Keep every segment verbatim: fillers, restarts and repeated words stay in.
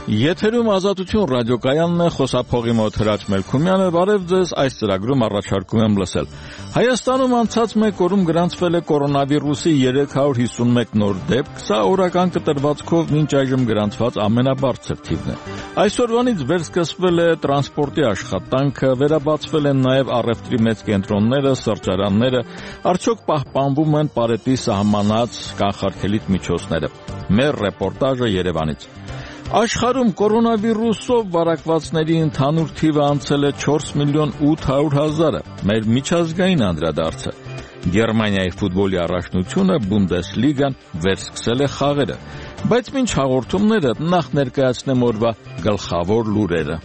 Եթերում ազատություն ռադիոկայանն է, խոսափողի մոտ Հրաչ Մելքումյանը, բարև ձեզ, այս ծրագրում առաջարկում եմ լսել։ Հայաստանում անցած մեկ օրում գրանցվել է կորոնավիրուսի երեք հարյուր հիսունմեկ նոր դեպք, սա օրական կտրվածքով մինչ այժմ գրանցված ամենաբարձր թիվն է։ Այսօրվանից վերսկսվել է տրանսպորտի աշխատանքը, վերաբացվել են նաև առևտրի մեծ կենտրոնները, սրճարանները, արդյոք պահպանվում են պարետի սահմանած կանխարգելիչ միջոցները։ Մեր ռեպորտաժը Երևանից։ Աշխարհում կորոնավիրուսով վարակվածների ընդհանուր թիվը անցել է չորս միլիոն ութ հարյուր հազարը, մեր միջազգային անդրադարձը։ Գերմանիայի ֆուտբոլի առաջնությունը Բունդեսլիգան վերսկսել է խաղերը, բայց մինչ հաղորդումները նախ ներկայացնեմ օրվա գլխավոր լուրերը։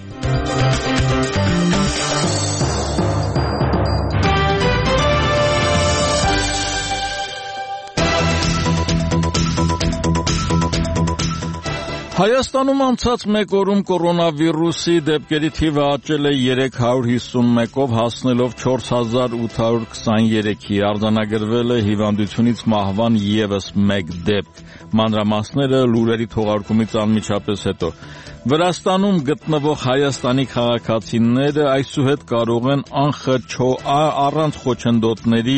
Հայաստանում անցած մեկ օրում կորոնավիրուսի դեպքերի թիվը աճել է երեք հարյուր հիսունմեկով, հասնելով չորս հազար ութ հարյուր քսաներեքի, արձանագրվել է հիվանդությունից մահվան ևս մեկ դեպք։ Մանրամասները լուրերի թողարկումից անմիջապես հետո։ Վրաստանում գտնվող Հայաստանի քաղաքացիները այսուհետ կարող են անխճո առանց խոչընդոտների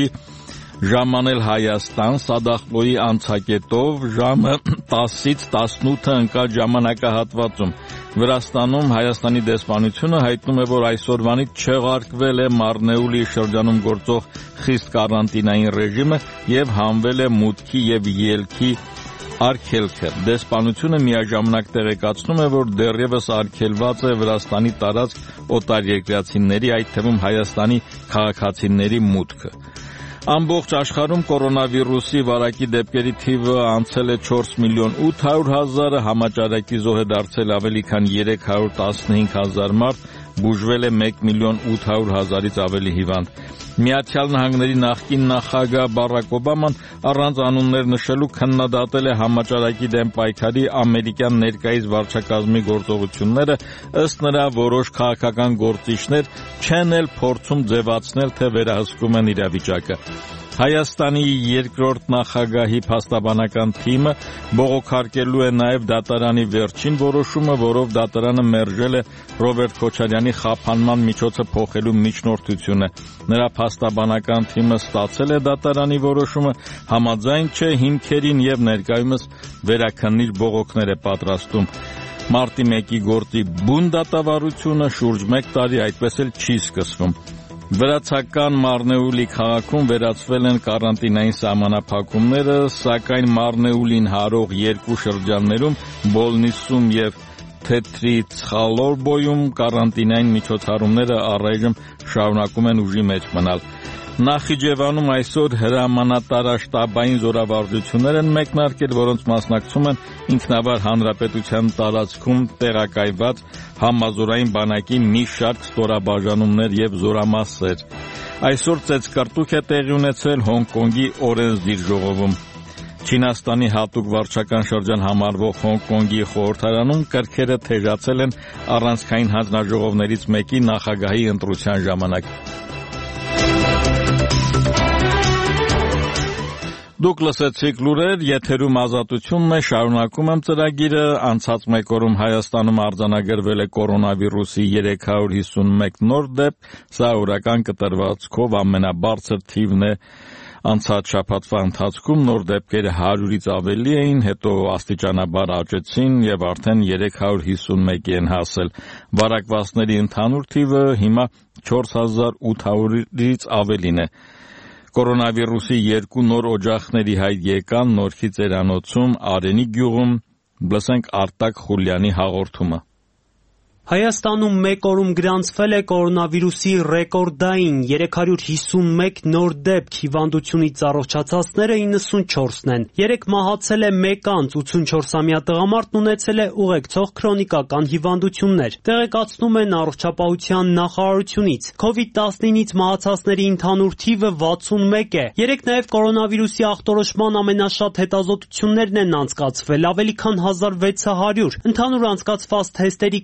ժամանել Հայաստան Սադախլոյի անցակետով ժամը տասից տասնութը ընկած ժամանակահատվածում։ Վրաստանում Հայաստանի դեսպանությունը հայտնում է, որ այսօրվանից չեղարկվել է Մարնեուլի շրջանում գործող խիստ կարանտինային ռեժիմը եւ հանվել է մուտքի եւ ելքի արգելքը։ Դեսպանությունը միաժամանակ տեղեկացնում է, որ դեռևս արգելված է Վրաստանի տարածք օտարերկրացիների, այդ թվում Հայաստանի քաղաքացիների մուտքը։ Ամբողջ աշխարհում կորոնավիրուսի վարակի դեպքերի թիվը անցել է չորս միլիոն ութ հարյուր հազարը, համաճարակի զոհ է դարձել ավելի քան երեք հարյուր տասնհինգ հազար մարդ, բուժվել է մեկ միլիոն ութ հարյուր հազարից ավելի հիվանդ։ Միացյալ Նահանգների նախկին նախագահ Բարակ Օբաման առանց անուններ նշելու քննադատել է համաճարակի դեմ պայքարի ամերիկյան ներկայիս վարչակազմի գործողությունները, ըստ նրա որոշ քաղաքական գործիչներ չեն էլ փորձում ձևացնել, թե վերահսկում են իրավիճակը։ Հայաստանի երկրորդ նախագահի փաստաբանական թիմը բողոքարկելու է նաև դատարանի վերջին որոշումը, որով դատարանը մերժել է Ռոբերտ Քոչարյանի խափանման միջոցը փոխելու միջնորդությունը։ Նրա փաստաբանական թիմը ստացել է դատարանի որոշումը, համաձայն չէ հիմքերին եւ ներկայումս վերաքննիչ բողոքներ է պատրաստում։ Մարտի մեկի գործի բուն դատավարությունը շուրջ մեկ տարի այդպես էլ չի սկսվում։ Վրացական Մարնեուլի քաղաքում վերացվել են կարանտինային սահմանափակումները, սակայն Մարնեուլին հարող երկու շրջաններում Բոլնիսում եւ Թետրիցխալորբոյում կարանտինային միջոցառումները առայժմ շարունակում են ուժի մեջ մնալ։ Նախիջևանում այսօր հրամանատարաշտաբային զորավարժություններ են մեկնարկել, որոնց մասնակցում են ինքնավար հանրապետության տարածքում տեղակայված համազորային բանակի մի շարք ստորաբաժանումներ եւ զորամասեր։ Այսօր ծեծկռտուք է տեղի ունեցել Հոնկոնգի օրենսդիր ժողովում։ Չինաստանի հատուկ վարչական շրջան համարվող Հոնկոնգի խորհրդարանում կրքերը թեժացել են առանցքային հանձնաժողովներից մեկի նախագահի ընտրության ժամանակ։ Դուք լսեցիք լուրեր, եթերում ազատությունն է, շարունակում եմ ծրագիրը, անցած մեկ օրում Հայաստանում արձանագրվել է կորոնավիրուսի երեք հարյուր հիսունմեկ նոր դեպք, սա օրական կտրվածքով ամենաբարձր թիվն է անցած շաբաթվա ընթացքում, նոր դեպքերը հարյուրից ավելի էին, հետո աստիճանաբար աճեցին եւ արդեն երեք հարյուր հիսունմեկի են հասել։ Վարակվածների ընդհանուր թիվը հիմա չորս հազար ութ հարյուրից ավելին է։ Կորոնավիրուսի երկու նոր օջախների հայտ եկան Նորքի ծերանոցում, Արենի գյուղում, լսենք Արտակ Խուլյանի հաղորդումը։ Հայաստանում մեկ օրում գրանցվել է կորոնավիրուսի ռեկորդային երեք հարյուր հիսունմեկ նոր դեպք, հիվանդությունից առողջացածները իննսունչորսն են։ Երեք մահացել է մեկ անց, ութսունչորսամյա տղամարդն ունեցել է ուղեկցող քրոնիկական հիվանդություններ։ Տեղեկացնում են առողջապահության նախարարությունից։ քովիդ տասնինից մահացածների ընդհանուր թիվը վաթսունմեկ է։ Երեք նաև կորոնավիրուսի ախտորոշման ամենաշատ հետազոտություններն են անցկացվել, ավելի քան հազար վեց հարյուր։ Ընդհանուր անցկացված թեստերի քանակն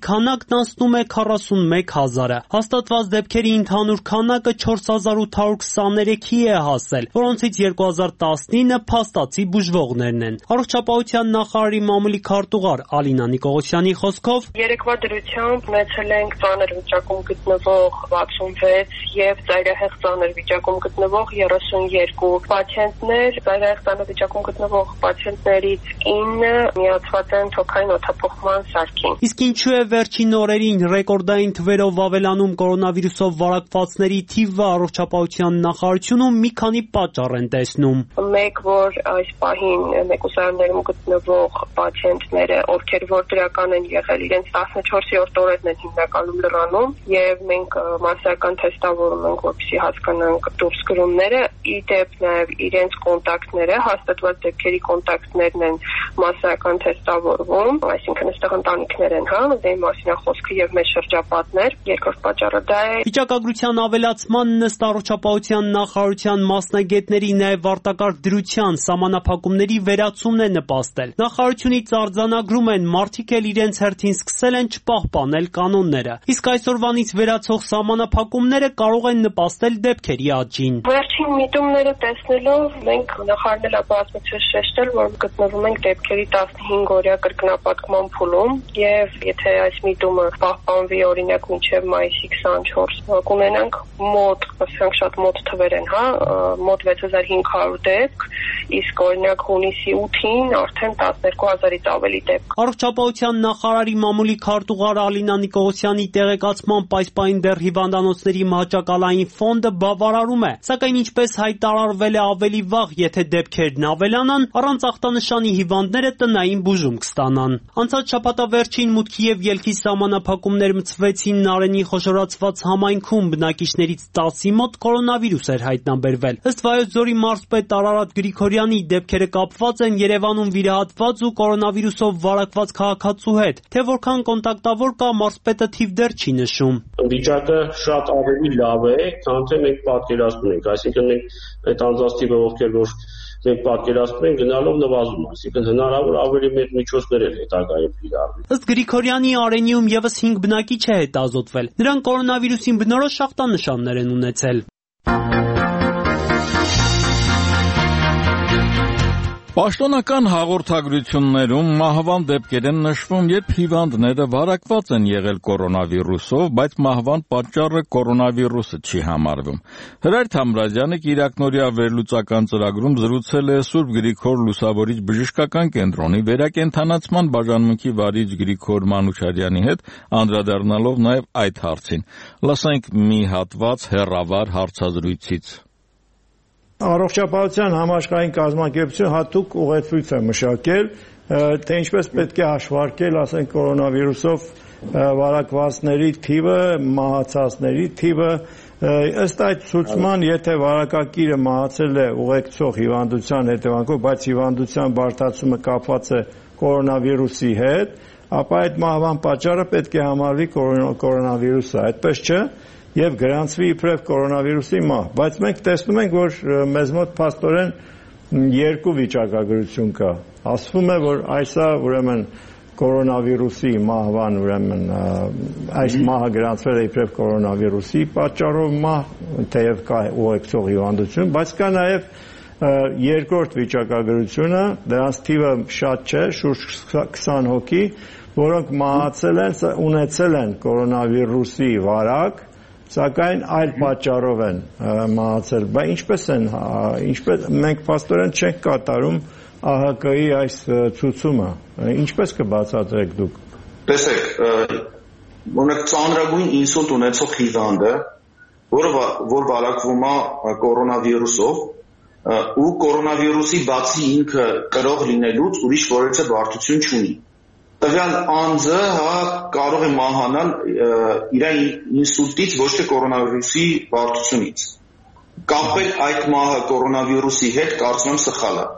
ցանկն անցնում է քառասունմեկ հազարը։ Հաստատված դեպքերի ընդհանուր քանակը չորս հազար ութ հարյուր քսաներեքի է հասել, որոնցից երկու հազար տասնինը փաստացի բուժվողներն են։ Առողջապահության նախարարի մամուլի քարտուղար Ալինա Նիկողոսյանի խոսքով երեկվա դրությամբ ունեցել ենք ծանր վիճակում գտնվող վաթսունվեց եւ ծայրահեղ ծանր վիճակում գտնվող երեսունյոթ պացիենտներ, ծայրահեղ ծանր վիճակում գտնվող պացիենտներից ինը միացված են թոքային օդափոխման սարքին։ Իսկ ինչու է վերջին օրերին ռեկորդային թվերով ավելանում կորոնավիրուսով վարակվածների թիվը, առողջապահության նախարարությունում մի քանի պատճառ են տեսնում։ Մեկ, որ այս պահին մեկուսարաններում գտնվող պացիենտները, ովքեր որ դրական են եղել, իրենց տասնչորսերորդ օրերն են հիմնականում լրանում եւ մենք մասսայական թեստավորում ենք, որպեսզի հասկանանք դուրսգրումները, ի դեպ նաեւ իրենց կոնտակտները, հաստատված դեպքերի կոնտակտներն են մասսայական թեստավորվում, այսինքն այստեղ ընտանիքներ են, հա, դե մասին է խոսքը եւ մեր շրջապատներ։ Երկրորդ պատճառը դա է։ Վիճակագրության ավելացման ըստ առողջապահության նախարարության մասնագետների նաեւ արտակարգ դրության սահմանափակումների վերացումն է նպաստել։ Նախարարությունից արձանագրում են մարդիկ էլ իրենց հերթին սկսել են չպահպանել կանոնները։ Իսկ այսօրվանից վերացող սահմանափակումները կարող են նպաստել դեպքերի աճին։ Վերջին միտումները տեսնելով մենք նախարարն էլ ապացուցել շեշտել, որ գտնվում ենք դեպքերի տասնհինգ օրյա կրկնապատկման փուլում եւ եթե այս միտումը պահպանվի օրինակ մինչեւ մայիսի քսանչորսը կունենանք մոտ, ասենք շատ մոտ թվեր են, հա, մոտ վեց հազար հինգ հարյուր դեպք, իսկ օրինակ հունիսի ութին արդեն տասներկու հազարից ավելի դեպք։ Առողջապահության նախարարի մամուլի քարտուղար Ալինա Նիկողոսյանի տեղեկացմամբ այս պահին դեռ հիվանդանոցների մահճակալային ֆոնդը բավարարում է, սակայն ինչպես հայտարարվել է ավելի վաղ, եթե դեպքերն ավելանան, առանց ախտանշանի հիվանդները տնային բուժում կստանան։ Անցած շաբաթավերջին մուտքի եւ ելքի սահմանափակումներ մտցվեցին Նարենի խոշորացված համայնքում, բնակիչներից տասի մոտ կորոնավիրուս էր հայտնաբերվել։ Ըստ Վայոց ձորի մարզպետ Արարատ Գրիգորյանի դեպքերը կապված են Երևանում վիրահատված ու կորոնավիրուսով վարակված քաղաքացու հետ, թե որքան կոնտակտավոր կա մարզպետը թիվ դեռ չի նշում։ Վիճակը շատ ավելի լավ է, քան թե մենք պատկերացնում ենք, այսինքն մենք այդ անձնաստիպը ովքեր որ մենք պատկերացնում ենք գնալով նվազում, այսինքն հնարավոր ավելի մեծ միջոցներ են հետագայում կիրառվի։ Ըստ Գրիգորյանի Արենիում եւս հինգ բնակիչ է հետազոտվել։ Նրանք կորոնավիրուսին բնորոշ ախտանշաններ են ունեցել։ Պաշտոնական հաղորդագրություններում մահվան դեպքեր են նշվում, երբ հիվանդները վարակված են եղել կորոնավիրուսով, բայց մահվան պատճառը կորոնավիրուսը չի համարվում։ Հրայր Թամրազյանը կիրակնօրյա վերլուծական ծրագրում զրուցել է Սուրբ Գրիգոր Լուսավորիչ բժշկական կենտրոնի վերակենդանացման բաժանմունքի վարիչ Գրիգոր Մանուչարյանի հետ, անդրադառնալով նաև այդ հարցին։ Լսենք մի հատված հեռավար հարցազրույցից։ Առողջապահության համաշխարհային կազմակերպությունը հատուկ ուղեցույց է մշակել, թե ինչպես պետք է հաշվարկել, ասենք, կորոնավիրուսով վարակվածների թիվը, մահացածների թիվը, ըստ այդ ցուցման, եթե վարակակիրը մահացել է ուղեկցող հիվանդության հետևանքով, բայց հիվանդության բարդացումը կապված է կորոնավիրուսի հետ, ապա այդ մահվան պատճառը պետք է համարվի կորոնավիրուսը, այդպես չէ։ Եվ գրանցվի իբրև կորոնավիրուսի մահ, բայց մենք տեսնում ենք, որ մեզ մոտ փաստորեն երկու վիճակագրություն կա։ Ասվում է, որ այսա ուրեմն կորոնավիրուսի մահվան ուրեմն այս մահը գրանցվել է իբրև կորոնավիրուսի պատճառով մահ, թեև կա ուղեկցող հիվանդություն, բայց կա նաև երկրորդ վիճակագրությունը, դրանց թիվը շատ չէ, շուրջ քսան հոգի, որոնք մահացել են, ունեցել են կորոնավիրուսի վարակ, սակայն այլ պատճառով են մահացել։ Բայց ինչպես են, ինչպես մենք փաստորեն չենք կատարում ԱՀԿ-ի այս ցուցումը։ Ինչպես կբացատրեք դուք։ Տեսեք, օրինակ ծանրագույն ինսուլտ ունեցող հիվանդը, որը որ վարակվում է կորոնավիրուսով, ու կորոնավիրուսի բացի ինքը կրող լինելուց ուրիշ որևէ բարդություն չունի։ Տվյալ անձը հա կարող է մահանալ իր ինսուլտից, ոչ թե կորոնավիրուսի բարդությունից։ Կապել այդ մահը կորոնավիրուսի հետ կարծում եմ սխալ է։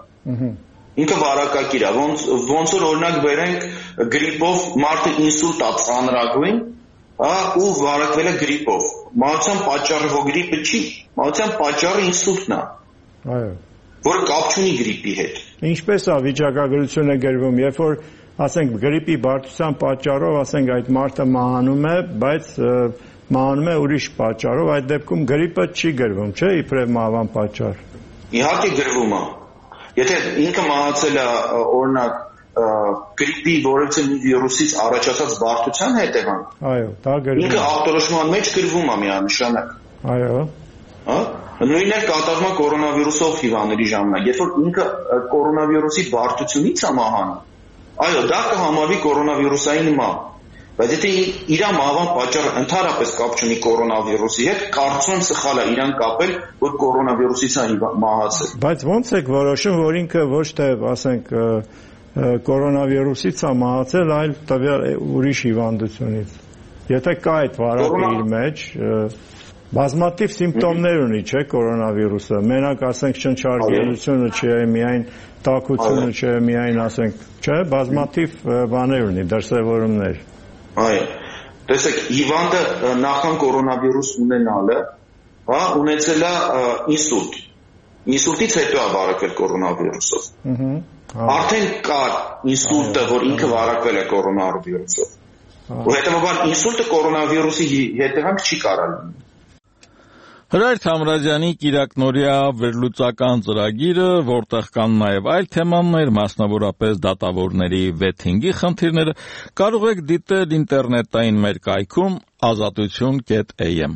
Ինքը վարակակիր է, ոնց ոնց որ օրինակ բերենք գրիպով մարդը ինսուլտ է ծանրագույն, հա, ու վարակվել է գրիպով։ Մահացան պատճառը հո գրիպը չի, մահացան պատճառը ինսուլտն է։ Այո։ որը կապ չունի գրիպի հետ։ Ինչպես է վիճակագրությունը գրվում, երբ որ ասենք գրիպի բարդության պատճառով, ասենք այդ մարդը մահանում է, բայց մահանում է ուրիշ պատճառով, այդ դեպքում գրիպը չի գրվում, չէ՞, իբրև մահվան պատճառ։ Իհարկե գրվում է։ Եթե ինքը մահացել է օրինակ գրիպի որևէ վիրուսից առաջացած բարդության հետևանք։ Այո, դա գրվում է։ Ինքը ախտորոշման մեջ գրվում է միանշանակ։ Այո։ Հա? Նույնն էլ կատարվում է կորոնավիրուսով հիվանդների ժամանակ, երբ որ ինքը կորոնավիրուսի բարդությունից է մահանում, այո, դա կհամարվի կորոնավիրուսային մահ, բայց եթե իր մահվան պատճառը ընդհանրապես կապ չունի կորոնավիրուսի հետ, կարծում եմ սխալ է իրան կապել, որ կորոնավիրուսից է մահացել։ Բայց ո՞նց եք որոշում, որ ինքը ոչ թե, ասենք, կորոնավիրուսից է մահացել, այլ տվյալ ուրիշ հիվանդությունից։ Եթե կա այդ վարակը իր մեջ, բազմաթիվ սիմպտոմներ ունի, չէ, կորոնավիրուսը։ Մենակ ասենք շնչառկերությունը չէ, միայն տաքությունը չէ, միայն ասենք, չէ, բազմաթիվ բաներ ունի, դրսևորումներ։ Այո։ Տեսեք, հիվանդը նախքան կորոնավիրուս ունենալը, հա, ունեցել է ինսուլտ։ Ինսուլտից հետո է վարակվել կորոնավիրուսով։ Արդեն կար ինսուլտը, որ ինքը վարակվել է կորոնավիրուսով։ Ու հետևաբար ինսուլտը կորոնավիրուսի հետևանք չի կարող լինել։ Հրայր Թամրազյանի կիրակնօրյա վերլուծական ծրագիրը, որտեղ կան նաև այլ թեմաներ, մասնավորապես դատավորների վեթինգի խնդիրները, կարող եք դիտել ինտերնետային մեր կայքում ազատություն կետ էյ էմ։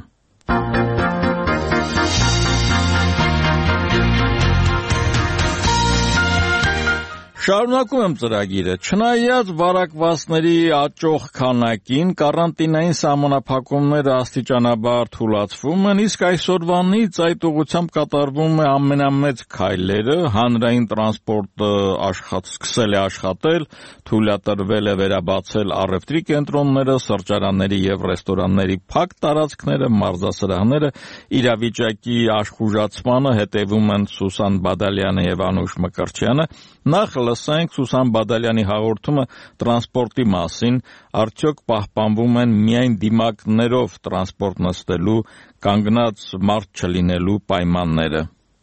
Շարունակում եմ ծրագիրը։ Չնայած վարակվածների աճող քանակին, կարանտինային սահմանափակումները աստիճանաբար թուլացվում են, իսկ այսօրվանից այդ ուղղությամբ կատարվում է ամենամեծ քայլերը, հանրային տրանսպորտը աշխատել, սկսել է աշխատել, թույլատրվել է վերաբացել առևտրի կենտրոնները, սրճարանների եւ ռեստորանների փակ տարածքները, մարզասրահները, իրավիճակի աշխուժացմանը հետևում են Սուսան Բադալյանը եւ Անուշ Մկրտչյանը։ Նախ լսենք Սուսան Բադալյանի հաղորդումը տրանսպորտի մասին, արդյոք պահպանվում են միայն դիմակներով տրանսպորտ նստելու, կանգնած մարդ չլինելու պայմանները։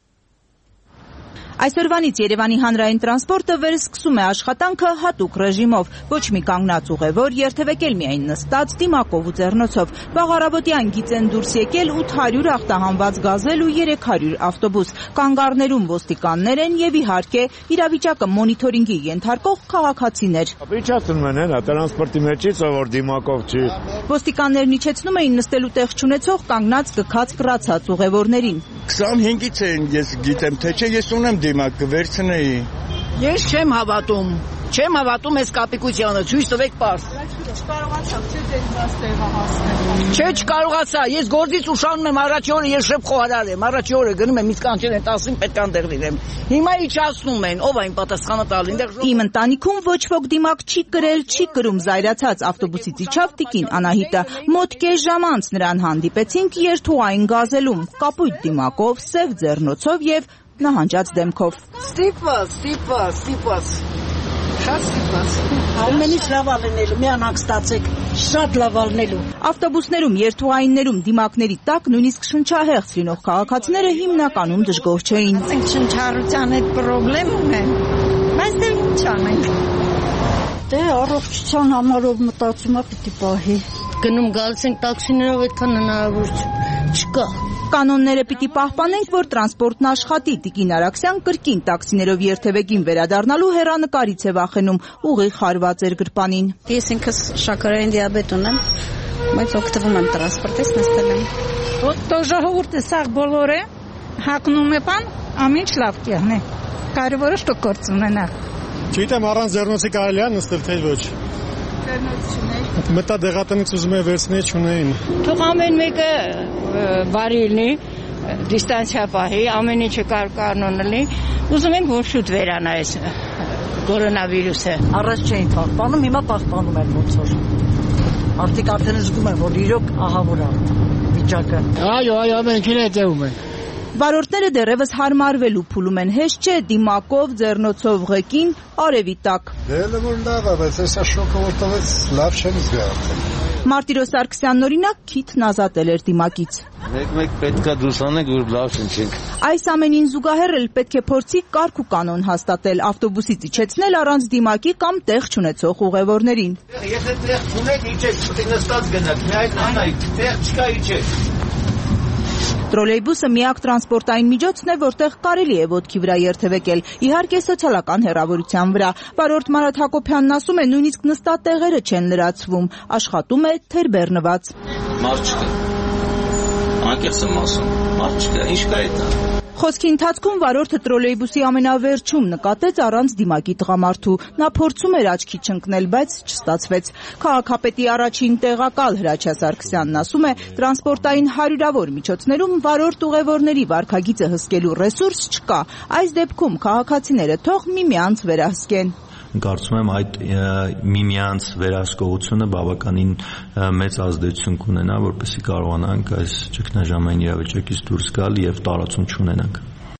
Այսօրվանից Երևանի հանրային տրանսպորտը վերսկսում է աշխատանքը հատուկ ռեժիմով, ոչ մի կանգնած ուղևոր, երթևեկել միայն նստած, դիմակով ու ձեռնոցով։ Վաղ առավոտյան գիծ են դուրս եկել ութ հարյուր ախտահանված գազել ու երեք հարյուր ավտոբուս։ Կանգառներում ոստիկաններ են եւ իհարկե իրավիճակը մոնիթորինգի ենթարկող քաղաքացիներ։ Իջացնում են հենա տրանսպորտի մեջից, որ դիմակով չի։ Ոստիկաններն իջեցնում էին նստելու տեղ չունեցող կանգնած գքած կռացած ուղևորներին։ քսանհինգից են, ես գիտեմ, թե չէ, ես ունեմ դիմակ կվերցնեի։ Ես չեմ հավատում, չեմ հավատում այս կապիկությանը, ցույց տվեք պարզ։ Չկարողացա, չէ՞ դեր դաս տեղը հասնել։ Չէ, չկարողացա, ես գործից ուշանում եմ, առաջի օրը ես շեփ խոհարար եմ, առաջի օրը գնում եմ իսկ կանչել են տասին պետք է այնտեղ լինեմ։ Հիմա իջացնում են, ով այն պատասխանը տալի այնտեղ։ Իմ ընտանիքում ոչ ոք դիմակ չի կրել, չի կրում զայրացած ավտոբուսից իջավ տիկին Անահիտը։ Մոտ կես ժամ անց նրան հանդիպեցինք երթուղային գազելում, կապույտ դիմակով, սև ձեռնոցով եւ նահանջած դեմքով։ Ստիպված, ստիպված, ստիպված։ Շատ ստիպված։ Ամենից լավ ալնելու, միանակ ստացեք, շատ լավ ալնելու։ Ավտոբուսներում, երթուղայիններում դիմակների տակ նույնիսկ շնչահեղձ լինող քաղաքացիները հիմնականում դժգոհ չէին։ Ասենք շնչառության հետ խնդրեմ ունեն, բայց դե ինչ անենք։ Դե առողջության համարով մտածում եմ պիտի պահի։ Գնում գալիս ենք տաքսիներով, այդքան հնարավոր չկա։ Կանոնները պիտի պահպանենք, որ տրանսպորտն աշխատի։ Տիկին Արաքսյան կրկին տաքսիներով երթևեկին վերադառնալու հեռանկարից է վախենում, ուղիղ հարված էր գրպանին։ Ես ինքս շաքարային դիաբետ ունեմ, բայց օգտվում եմ տրանսպորտից, նստել եմ։ Ոտո ժողովուրդը սաղ բոլորը հակնում է բան, ամինչ լավ կյանե։ Կարևորը շտո գործ ունենա։ Չգիտեմ առանց ձեռնոցի կարելի է նստել թե ոչ։ Ձեռնոց չուներ։ Մտա դեղատնից ուզում է վերցնել չունեին։ Թող ամեն մեկը բարի լինի, դիստանցիա պահի, ամեն ինչը կանոնելի։ Ուզում ենք որ շուտ վերանա այս կորոնավիրուսը։ Առաջ չէին պահպանում, հիմա պահպանում են ոնց որ։ Արդյոք արդեն զգում են, որ իրոք ահավոր է վիճակը։ Այո, այո, ամեն ինչին հետևում են։ Վարորդները դեռևս հարմարվելու փուլում են, հեշտ չէ դիմակով, ձեռնոցով ղեկին, արևի տակ։ Դե լավ լավ, բայց այսա շոկը որ տվեց, լավ չեմ զգա։ Մարտիրոս Սարգսյանն օրինակ քիթն ազատել էր դիմակից։ Մեկ-մեկ պետքա դուրս անենք, որ լավ շնչենք։ Այս ամենին զուգահեռ էլ պետք է փորձի կարգ ու կանոն հաստատել, ավտոբուսից իջեցնել առանց դիմակի կամ տեղ չունեցող ուղևորներին։ Եթե տեղ չունեք, իջեք, պետք է նստած գնաք, միայն անայք, տեղ չկա, իջեք։ Տրոլեյբուսը միակ տրանսպորտային միջոցն է, որտեղ կարելի է ոտքի վրա երթևեկել, իհարկե սոցիալական հեռավորության վրա։ Վարորդ Մարատ Հակոբյանն ասում է, նույնիսկ նստատեղերը չեն լրացվում, աշխատում է թերբեռնված։ Մարդ չկա։ Անկեղծ եմ ասում, մարդ չկա, ինչ կա էտա։ Խոսքի ընթացքում վարորդը տրոլեյբուսի ամենավերջում նկատեց առանց դիմակի տղամարդու։ Նա փորձում էր աչքի չընկնել, բայց չստացվեց։ Քաղաքապետի առաջին տեղակալ Հրաչյա Սարգսյանն ասում է, տրանսպորտային հարյուրավոր միջոցներում վարորդ ուղևորների վարքագիծը հսկելու ռեսուրս չկա։ Այս դեպքում քաղաքացիները թող միմյանց վերահսկեն։ Կարծում եմ այդ միմյանց վերահսկողությունը բավականին մեծ ազդեցություն կունենա, որպեսզի կարողանանք այս ճգնաժամային իրավիճակից դուրս գալ եւ տարածում չունենանք։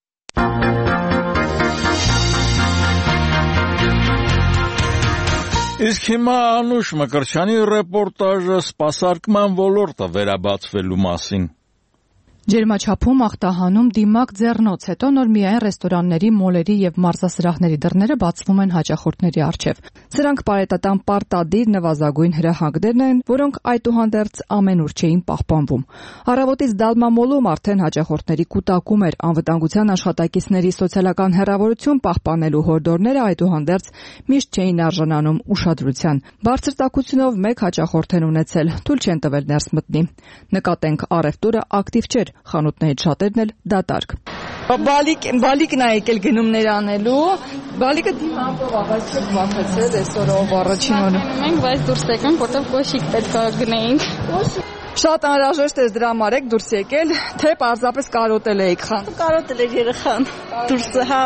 Իսկ հիմա Անուշ Մկրտչյանի ռեպորտաժը սպասարկման ոլորտը վերաբացվելու մասին։ Ջերմաչափում, ախտահանում, դիմակ, ձեռնոց, հետո նոր միայն ռեստորանների, մոլերի եւ մարզասրահների դռները բացվում են հաճախորդների առջեւ։ Սրանք պարետատան պարտադիր նվազագույն հրահանգներն են, որոնք այդուհանդերձ ամենուր չէին պահպանվում։ Առավոտից Դալմամոլում արդեն հաճախորդների կուտակում էր, անվտանգության աշխատակիցների սոցիալական հեռավորություն պահպանելու հորդորները այդուհանդերձ միշտ չէին արժանանում ուշադրության։ Բարձր տաքությունով մեկ հաճախորդ են ունեցել, թույլ չեն տվել ներս մտնի։ Նկատենք առևտուրը ակտիվ չէր, խանութներից շատերն էլ դատարկ։ Բալիկ, բալիկն է եկել գնումներ անելու, բալիկը դիմակով ա, բայց չեք վախեցել այսօրով առաջին օրը։ Մենք բայց դուրս եկանք, որտեղ կոշիկ պետք է գնեինք։ Շատ անհրաժեշտ է դրա համար եք դուրս եկել, թե պարզապես կարոտել եք խան։ Կարոտել էր երեխան, դուրսը, հա։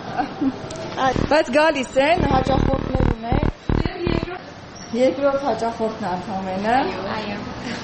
Բայց գալիս են, հաճախորդներ ունեք։ Երկրորդ հաճախորդն անդամենը։ Այո։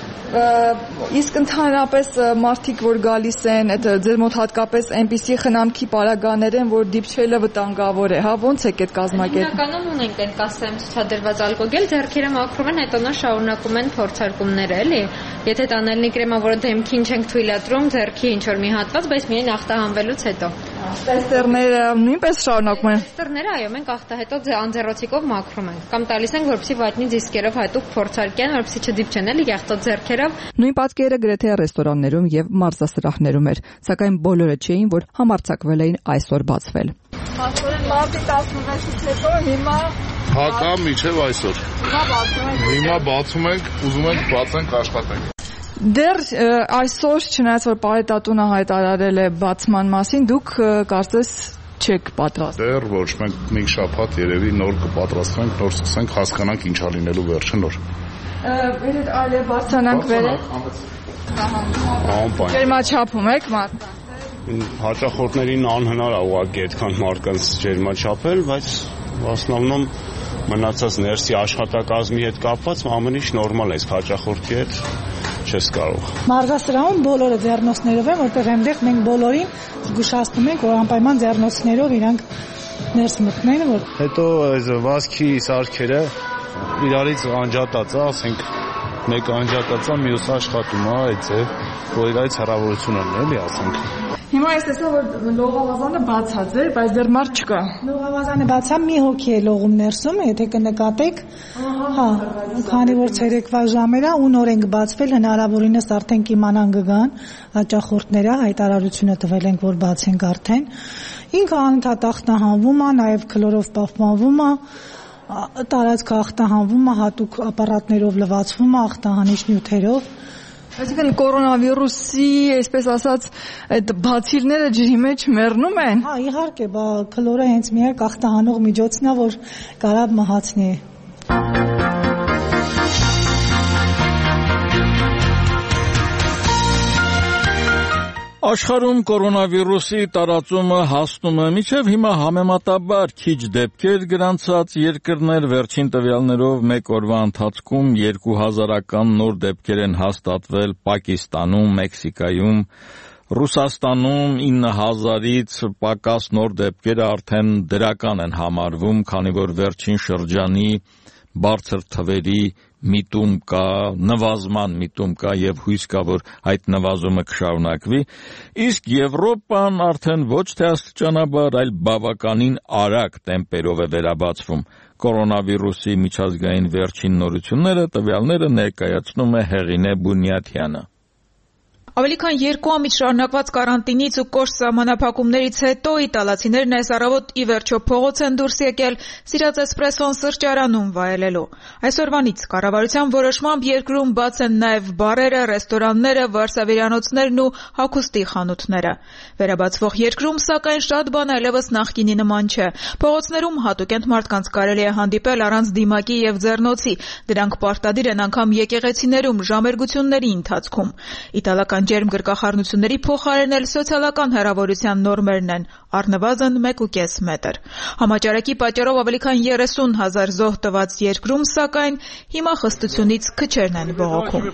Իսկ ընդհանրապես մարդիկ, որ գալիս են, ձեր մոտ հատկապես այնպիսի խնամքի պարագաներ են, որ դիպչելը վտանգավոր է, հա, ոնց եք այդ կազմակերպ։ Հիմնականում ունենք այն կասեմ ցուցադրված ալկոգել, ձեռքերը մաքրում են, հետո նա շարունակում են փորձարկումները, էլի։ Եթե տանելնի կրեմը, որը դեմքին չենք թույլատրում, ձեռքի ինչ որ մի հատված, բայց միայն ախտահանվելուց հետո։ Տեստերները նույնպես շարունակում են։ Տեստերները, այո, մենք ախտահետո անձեռոցիկով մաքրում ենք, կամ տալիս ենք, որպեսզի վատնի դիսկերով հատուկ փորձարկեն, որպեսզի չդիպչեն, էլի եղտոտ ձեռքերով։ Նույն պատկերը գրեթե ռեստորաններում եւ մարզասրահներում էր, սակայն բոլորը չէին, որ համարձակվել էին այսօր բացվել։ Մարտի տասնվեցից հետո հիմա հա կա միջև այսօր։ Հիմա բացում ենք, ուզում ենք բացենք, աշխատենք։ Դեռ այսօր չնայած որ պարետատունը հայտարարել է բացման մասին, դուք կարծես չեք պատրաստ։ Դեռ ոչ, մենք մի շաբաթ երևի նոր կպատրաստվենք, նոր սկսենք, հասկանանք ինչա լինելու վերջը նոր։ Վերդ այլ բարձրանանք վերդ։ Ջերմաչափում եք մարդ։ Հաճախորդներին անհնար է ուղղակի այդքան մարդկանց ջերմաչափել, բայց ասնավնում մնացած ներսի աշխատակազմի հետ կապված ամեն ինչ նորմալ է, իսկ հաճախորդի հետ չես կարող։ Մարզասրահում բոլորը ձեռնոցներով են, որտեղ այնտեղ մենք բոլորին զգուշացնում ենք, որ անպայման ձեռնոցներով իրանք ներս մտնեն, որ հետո այս վազքի սարքերը իրարից անջատած է, ասենք մեկ անջատած է, մյուսը աշխատում է, այդ է, որ իրարից հեռավորություն ունեն, էլի ասենք։ Հիմա ես տեսա, որ լողավազանը բացած է, բայց դեռ մարդ չկա։ Լողավազանը բացա, մի հոգի է լողում ներսում, եթե կնկատեք, հա, քանի որ ցերեկվա ժամեր է ու նոր ենք բացվել, հնարավորինս արդեն կիմանան կգան հաճախորդները, հայտարարությունը տվել ենք, որ բացենք արդեն։ Ինքը անընդհատ ախտահանվում է, նաև քլորով պահպանվում է, տարածքը ախտահանվում է, հատուկ ապարատներով լվացվում է, ախտահանիչ նյութերով։ Այսինքն կորոնավիրուսի, այսպես ասած, այդ բացիլները ջրի մեջ մեռնում են։ Հա, իհարկե, բա քլորը հենց միակ ախտահանող միջոցն է, որ կարող մահացնի։ Աշխարհում կորոնավիրուսի տարածումը հասնում է մինչև հիմա համեմատաբար քիչ դեպքեր գրանցած երկրներ վերջին տվյալներով մեկ օրվա ընթացքում երկու հազարական նոր դեպքեր են հաստատվել Պակիստանում, Մեքսիկայում, Ռուսաստանում ինը հազարից պակաս նոր դեպքերը արդեն դրական են համարվում, քանի որ վերջին շրջանի բարձր թվերի միտում կա, նվազման միտում կա եւ հույս կա, որ այդ նվազումը կշարունակվի, իսկ Եվրոպան արդեն ոչ թե աստիճանաբար, այլ բավականին արագ տեմպերով է վերաբացվում։ Կորոնավիրուսի միջազգային վերջին նորությունները տվյալները ներկայացնում է Հեղինե Բունյաթյանը։ Ավելի քան երկու ամիս շարունակված կարանտինից ու կոշտ սահմանափակումներից հետո իտալացիներն այս առավոտ ի վերջո փողոց են դուրս եկել սիրած էսպրեսոն սրճարանում վայելելու։ Այսօրվանից կառավարության որոշմամբ երկրում բաց են նաև բարերը, ռեստորանները, վարսավերանոցներն ու հագուստի խանութները։ Վերաբացվող երկրում, սակայն, շատ բան այլևս նախկինի նման չէ։ Փողոցներում հատուկենտ մարդկանց կարելի է հանդիպել առանց դիմակի եւ ձեռնոցի։ Դրանք պարտադիր են անգամ եկեղեցիներում ժամերգությունների ընթացքում։ Իտալական ջերմ գրկախառնությունների փոխարեն էլ սոցիալական հեռավորության նորմերն են, առնվազն մեկ ու կես մետր։ Համաճարակի պատճառով ավելի քան երեսուն հազար զոհ տված երկրում, սակայն, հիմա խստությունից քչերն են բողոքում։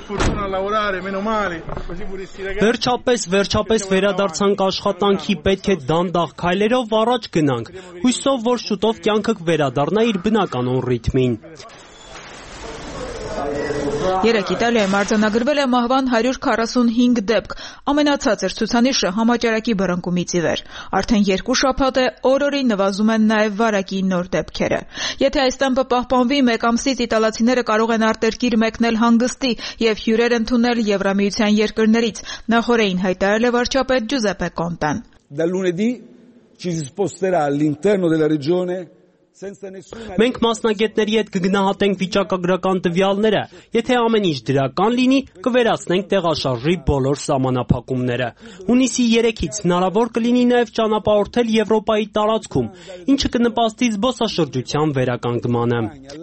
Վերջապես, վերջապես վերադարձանք աշխատանքի, պետք է դանդաղ քայլերով առաջ գնանք, հույսով, որ շուտով կյանքը կվերադառնա իր բնականոն ռիթմին։ Երեկ Իտալիայում արձանագրվել է մահվան հարյուր քառասունհինգ դեպք, ամենացածր ցուցանիշը համաճարակի բռնկումից ի վեր։ Արդեն երկու շաբաթ է օր-օրի նվազում են նաև վարակի նոր դեպքերը։ Եթե այս տեմպը պահպանվի, մեկ ամսից իտալացիները կարող են արտերկիր մեկնել հանգստի եւ հյուրեր ընդունել Եվրամիության երկրներից, նախորդին հայտարարել է վարչապետ Ջուզեպպե Կոնտեն։ Dal lunedì ci si sposterà all'interno della regione. Մենք մասնագետների հետ կգնահատենք վիճակագրական տվյալները, եթե ամեն ինչ դրական լինի, կվերացնենք տեղաշարժի բոլոր սահմանափակումները։ Հունիսի երեքից հնարավոր կլինի նաև ճանապարհորդել Եվրոպայի տարածքում, ինչը կնպաստի զբոսաշրջության վերականգնմանը։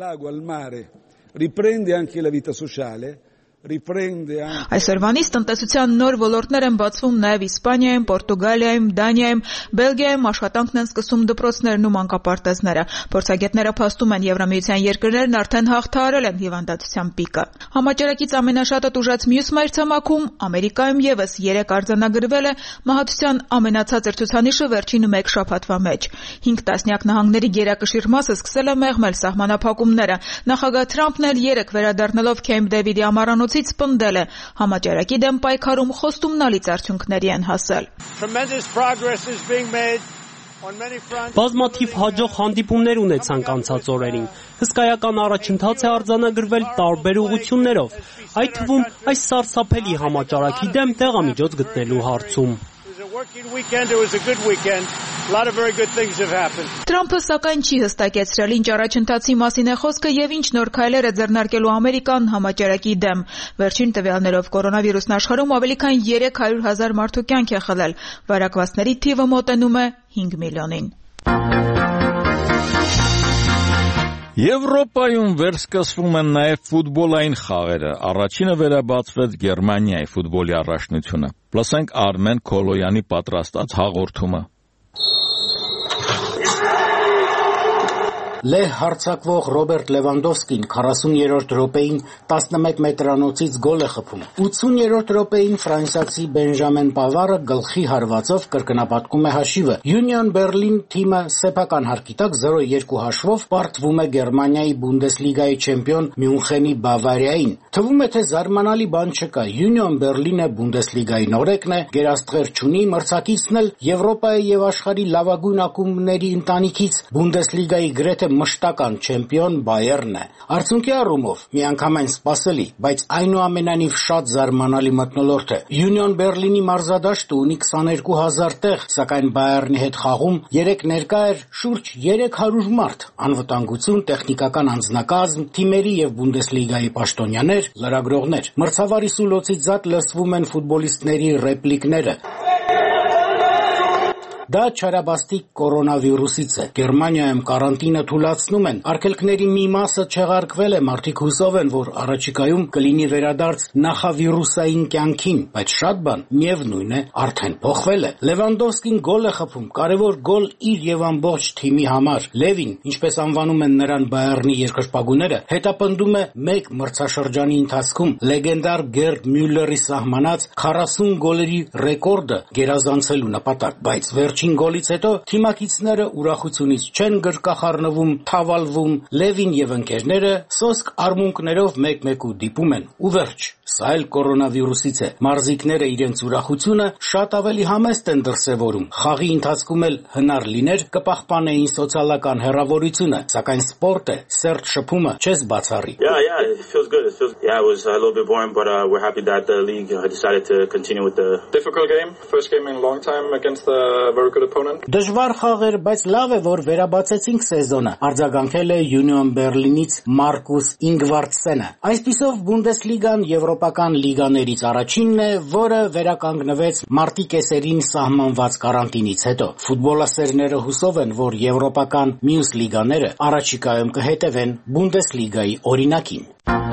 Այսօրվանից տնտեսության նոր ոլորտներ են բացվում նաև Իսպանիայում, Պորտուգալիայում, Դանիայում, Բելգիայում աշխատանքն են սկսում դպրոցներն ու մանկապարտեզները։ Փորձագետները փաստում են, Եվրամիության երկրներն արդեն հաղթահարել են հիվանդացության պիկը։ Համաճարակից ամենաշատը տուժած մյուս մայրցամաքում Ամերիկայում եւս երեք արձանագրվել է մահացության ամենացածր ցուցանիշը վերջին մեկ շաբաթվա մեջ։ Հինգ տասնյակ նահանգների գերակշիռ մասը սկսել է մեղմել սահմանափակումները։ Նախագահ Թրամփն էլ երեք վերադառնալով Քեմփ Դեվիդի ամառանոցից պնդել է, համաճարակի դեմ պայքարում խոստումնալից արդյունքների են հասել։ Բազմաթիվ հաջող հանդիպումներ ունեցանք անցած օրերին։ Հսկայական առաջընթաց է արձանագրվել տարբեր ուղղություններով, այդ թվում այս սարսափելի համաճարակի դեմ տեղամիջոց գտնելու հարցում։ Թրամփը սակայն չի հստակեցրել ինչ առաջընթացի մասին է խոսքը եւ ինչ նոր քայլեր է ձեռնարկելու Ամերիկան համաճարակի դեմ։ Վերջին տվյալներով կորոնավիրուսն աշխարհում ավելի քան երեք հարյուր հազար մարդու կյանք է խլել, վարակվածների թիվը մոտենում է հինգ միլիոնին։ Եվրոպայում վերսկսվում են նաև ֆուտբոլային խաղերը։ Առաջինը վերաբացվեց Գերմանիայի ֆուտբոլի առաջնությունը։ Լսենք Արմեն Քոլոյանի պատրաստած հաղորդումը։ Լեհ հարձակվող Ռոբերտ Լևանդովսկին քառասուներորդ րոպեին տասնմեկ մետրանոցից գոլ է խփում։ ութսուներորդ րոպեին ֆրանսիացի Բենժամեն Պավարը գլխի հարվածով կրկնապատկում է հաշիվը։ Union Berlin թիմը սեփական հարկի տակ զրո երկու հաշվով պարտվում է Գերմանիայի Բունդեսլիգայի չեմպիոն Մյունխենի Բավարիային։ Թվում է, թե զարմանալի բան չկա։ Union Berlin-ը Բունդեսլիգայի նորեկն է, գերաստղեր չունի, մրցակիցն էլ Եվրոպայի եւ աշխարհի լավագույն ակումբների ընտանիքից Բունդեսլիգայի գրեթե մշտական չեմպիոն Բայերն է։ Արդյունքի առումով միանգամայն սպասելի, բայց այնուամենայնիվ շատ զարմանալի մթնոլորտ է։ Union Berlin-ի մարզադաշտը ունի քսաներկու հազար տեղ, սակայն Բայերնի հետ խաղում երեք ներկա էր շուրջ երեք հարյուր մարդ։ Անվտանգություն, տեխնիկական անձնակազմ, թիմերի եւ Բունդեսլիգայի պաշտոնյաներ, լրագրողներ։ Մրցավարի սուլոցից զատ լսվում են ֆուտբոլիստների ռեպլիկները։ Դա չարաբաստիկ կորոնավիրուսից է։ Գերմանիայում կարանտինը թույլատնում են, արգելքների մի մասը չեղարկվել է, մարդիկ հուսով են, որ առաջիկայում կլինի վերադարձ նախավիրուսային կյանքին, բայց շատ բան միևնույն է, արդեն փոխվել է։ Լևանդովսկին գոլ է խփում, կարևոր գոլ իր եւ ամբողջ թիմի համար։ Լևին, ինչպես անվանում են նրան Բայերնի երկրպագուները, հետապնդում է մեկ մրցաշրջանի ընթացքում լեգենդար Գերդ Մյուլլերի սահմանած քառասուն գոլերի ռեկորդը գերազանցելու նպատակ, բայց վերջին գոլից հետո թիմակիցները ուրախությունից չեն գրկախառնվում, թավալվում, Լևին եւ ընկերները սոսկ արմունկներով մեկ-մեկու դիպում են։ Ու վերջ, սա էլ կորոնավիրուսից է։ Մարզիկները իրենց ուրախությունը շատ ավելի համեստ են դրսևորում։ Խաղի ընթացքում էլ հնար լիներ կպահպանեին սոցիալական հեռավորությունը, սակայն սպորտ է, սերտ շփումը չես բացառի։ Yeah, yeah, it feels good. It feels yeah, it was a little bit boring, but uh, we're happy that the league uh, decided to continue with the difficult game. First game in a long time against a very good opponent. Դժվար խաղեր, բայց լավ է, որ վերաբացեցինք սեզոնը։ Արձագանքել է Union Berlin-ից Մարկուս Ինգվարդսենը։ Այսպիսով Բունդեսլիգան եվրոպական լիգաներից առաջինն է, որը վերականգնվեց մարտի կեսերին սահմանված կարանտինից հետո։ Ֆուտբոլասերները հուսով են, որ եվրոպական մյուս լիգաները առաջիկայում կհետևեն Բունդեսլիգայի օրինակին։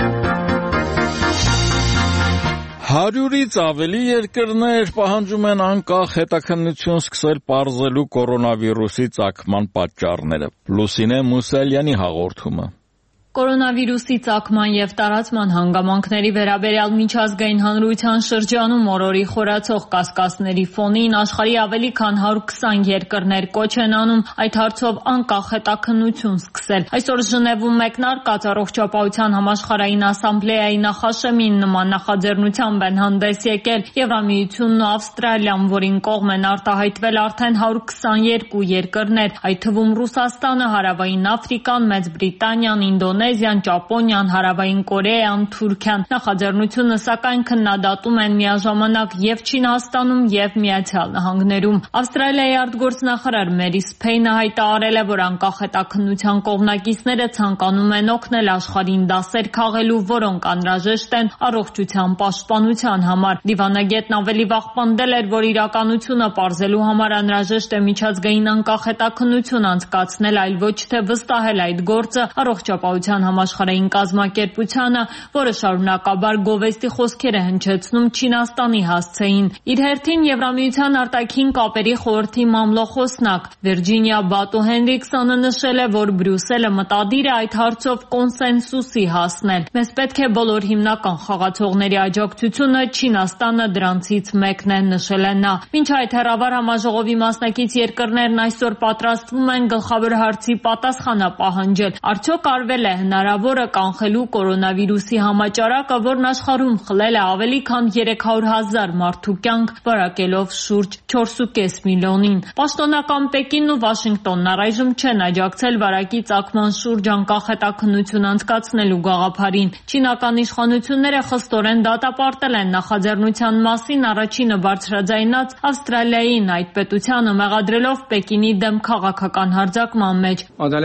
Հարյուրից ավելի երկրներ պահանջում են անկախ հետաքննություն սկսել պարզելու կորոնավիրուսի ծագման պատճառները։ Լուսինե Մուսալյանի հաղորդումը։ Կորոնավիրուսի ծագման եւ տարածման հանգամանքների վերաբերյալ միջազգային հանրության շրջանում օրորի խորացող կասկածների ֆոնին աշխարհի ավելի քան հարյուր քսան երկրներ կոչ են անում այդ հարցով անկախ հետաքննություն սկսել։ Այսօր Ժնևում մեկնարկած առողջապահության համաշխարհային ասամբլեայի նախաշեմին նման նախաձեռնությամբ են հանդես եկել Եվրամիությունն ու Ավստրալիան, որին կողմ են արտահայտվել արդեն հարյուր քսաներկու երկրներ, այդ թվում Ռուսաստանը, Հարավային Աֆրիկան, Մեծ Բրիտանիան, Ինդոնեզիան, Ճապոնիան, Հարավային Կորեան, Թուրքիան։ Նախաձեռնությունը սակայն քննադատում են միաժամանակ եւ Չինաստանում եւ Միացյալ Նահանգներում։ Ավստրալիայի արտգործնախարար Մերի Սփեյնը հայտարարել է, որ անկախ հետաքննության կողմնակիցները ցանկանում են օգնել աշխարհին դասեր քաղելու, որոնք անհրաժեշտ են առողջության պաշտպանության համար։ Դիվանագետն ավելի վաղ պնդել էր, որ իրականությունը պարզելու համար անհրաժեշտ է միջազգային անկախ հետաքննություն անցկացնել, այլ ոչ թե վստահել այդ գործը առողջապահության համաշխարհային կազմակերպությանը, որը շարունակաբար գովեստի խոսքեր է հնչեցնում Չինաստանի հասցեին։ Իր հերթին Եվրամիության արտաքին կապերի խորհրդի մամլոխոսնակ Վիրջինիա Բատու Հենրիքսոնը նշել է, որ Բրյուսելը մտադիր է այդ հարցով կոնսենսուսի հասնել։ Մեզ պետք է բոլոր հիմնական խաղացողների աջակցությունը, Չինաստանը դրանցից մեկն է, նշել է նա։ Մինչ այդ հեռավար համաժողովի մասնակից երկրներն այսօր պատրաստվում են գլխավոր հարցի պատասխանը պահանջել։ Արդյոք արվել է հնարավորը կանխելու կորոնավիրուսի համաճարակը, որն աշխարհում խլել է ավելի քան երեք հարյուր հազար մարդու կյանք, վարակելով շուրջ չորս ու կես միլիոնին։ Պաշտոնական Պեկինն ու Վաշինգտոնն առայժմ չեն աջակցել վարակի ծագման շուրջ անկախ հետաքննություն անցկացնելու գաղափարին։ Չինական իշխանությունները խստորեն դատապարտել են նախաձեռնության մասին, առաջինը բարձրաձայնած Ավստրալիային, այդ պետությանը մեղադրելով Պեկինի դեմ քաղաքական հարձակման մեջ։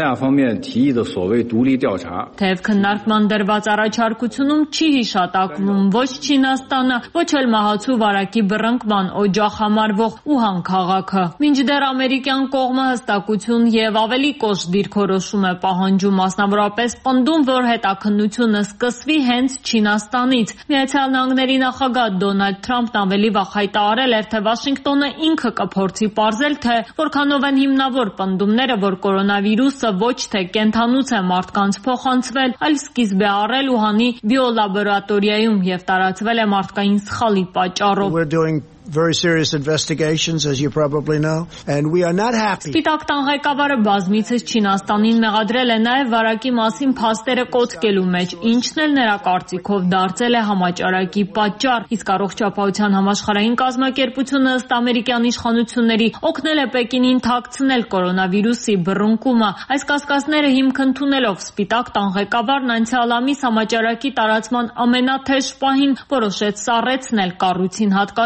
Թեև քննարկման դրված առաջարկությունում չի հիշատակվում ոչ Չինաստանը, ոչ էլ մահացու վարակի բռնկման օջախ համարվող Ուհան քաղաքը։ Մինչդեռ ամերիկյան կողմը հստակություն եւ ավելի կոշտ դիրքորոշում է պահանջում, մասնավորապես պնդում, որ հետաքննությունը սկսվի հենց Չինաստանից։ Միացյալ Նահանգների նախագահ Դոնալդ Թրամփն ավելի վաղ հայտարարել էր, թե Վաշինգտոնը ինքը կփորձի պարզել, թե որքանով են հիմնավոր պնդումները, որ կորոնավիրուսը ոչ թե կենթանուց է մարդկանց փոխանցվել, այլ սկիզբ է առել Ուհանի բիոլաբորատորիայում եւ տարածվել է մարդկային սխալի պատճառով։ Very serious investigations, as you probably know, and we are not happy. Սպիտակ տան ղեկավարը բազմիցս Չինաստանին մեղադրել է նաև վարակի մասին փաստերը կոծկելու մեջ, ինչն էլ նրա կարծիքով դարձել է համաճարակի պատճառ, իսկ առողջապահության համաշխարհային կազմակերպությունը ըստ ամերիկյան իշխանությունների օգնել է Պեկինին թաքցնել կորոնավիրուսի բռնկումը։ Այս կասկածները հիմք ընդունելով Սպիտակ տան ղեկավարն անցյալ ամիս համաճարակի տարածման ամենաթեժ պահին որոշեց սառեցնել կառույցին հատկացվող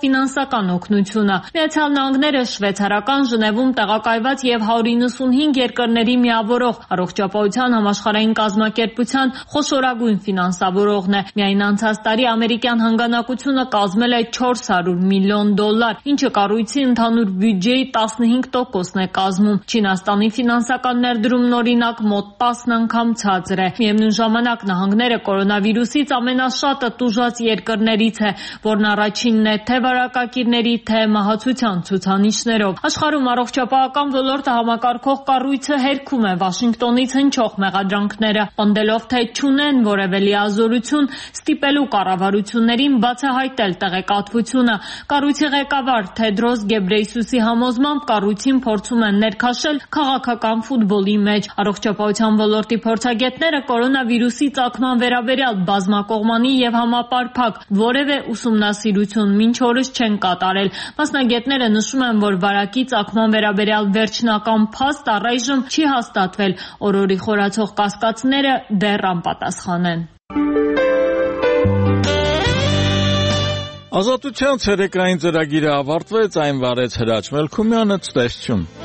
ֆինանսական օգնությունը։ Միացյալ Նահանգները շվեյցարական Ժնևում տեղակայված եւ հարյուր իննսունհինգ երկրների միավորող առողջապահության համաշխարհային կազմակերպության խոշորագույն ֆինանսավորողն է։ Միայն անցած տարի ամերիկյան հանգանակությունը կազմել է չորս հարյուր միլիոն դոլար, ինչը կառույցի ընդհանուր բյուջեի տասնհինգ տոկոսն է կազմում։ Չինաստանի ֆինանսական ներդրումն օրինակ մոտ տասն անգամ ցածր է։ Միևնույն ժամանակ նահանգները կորոնավիրուսից ամենաշատը տուժած երկրներից է, որն առաջինն է թե վարակակիրների, թե մահացության ցուցանիշներով։ Աշխարհում առողջապահական ոլորտը համակարգող կառույցը հերքում է Վաշինգտոնից հնչող մեղադրանքները, պնդելով, թե չունեն որևէ լիազորություն ստիպելու կառավարություններին բացահայտել տեղեկատվությունը։ Կառույցի ղեկավար Թեդրոս Գեբրեյսուսի համոզմամբ կառույցին փորձում են ներքաշել քաղաքական ֆուտբոլի մեջ։ Առողջապահության ոլորտի փորձագետները կորոնավիրուսի ծագման վերաբերյալ բազմակողմանի եւ համապարփակ որևէ ուսումնասիրություն մինչ օրս չեն կատարել։ Մասնագետները նշում են, որ վարակի ծագման վերաբերյալ վերջնական փաստ առայժմ չի հաստատվել։ Օրորի խորացող կասկածները դեռ անպատասխան են։ Ազատության ցերեկային ծրագիրը ավարտվեց, այն վարեց Հրաչ Մելքումյանը, ցտեսություն։